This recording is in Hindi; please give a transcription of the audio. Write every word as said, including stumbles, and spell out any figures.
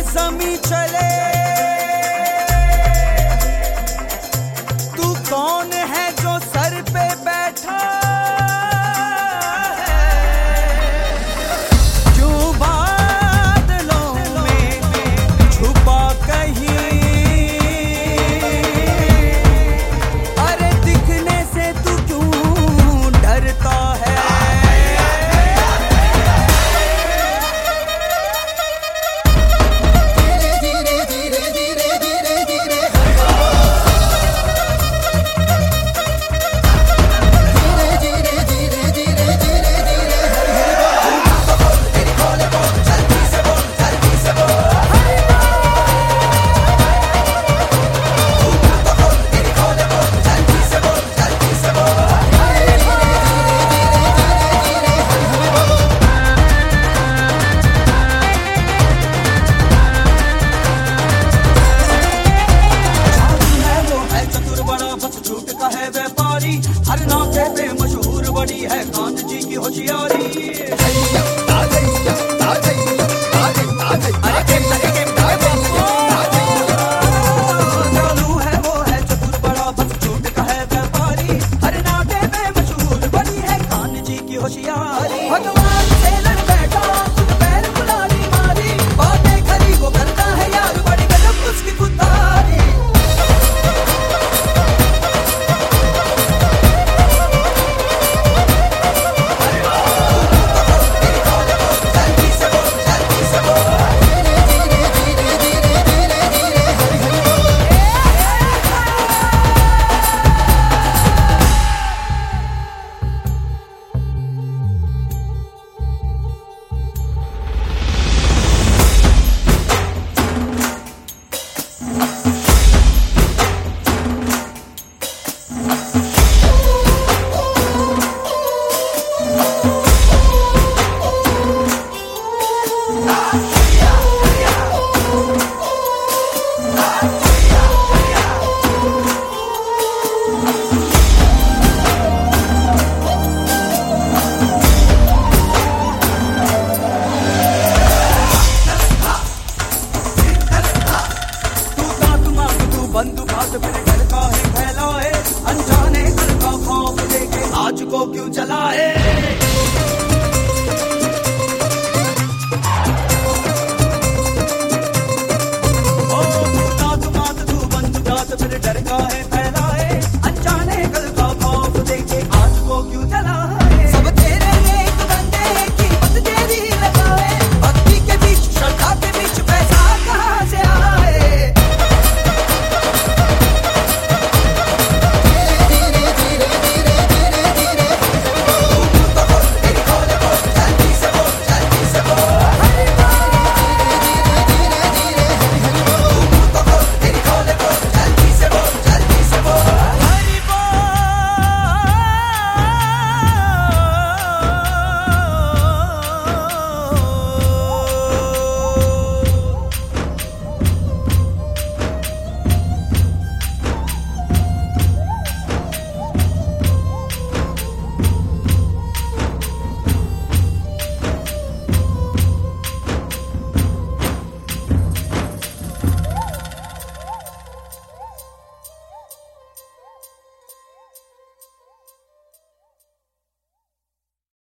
जमी चले। तू कौन है जो सर पे बैठा हर नाते पे मशहूर बड़ी है कान जी की होशियारी। चालू है वो है चतुर बड़ा बस झूठ का है व्यापारी। हर नाते पे मशहूर बड़ी है कान जी की होशियारी। भगवान से लड़ बैठा खुद पैर बुलानी मारी। बातें खरी वो करता है यार बड़ी गजब उसकी खुदारी। बंदूक हाथ फिर डरका है फैलाए। अनजाने कल का खौफ देके आज को क्यों जलाए।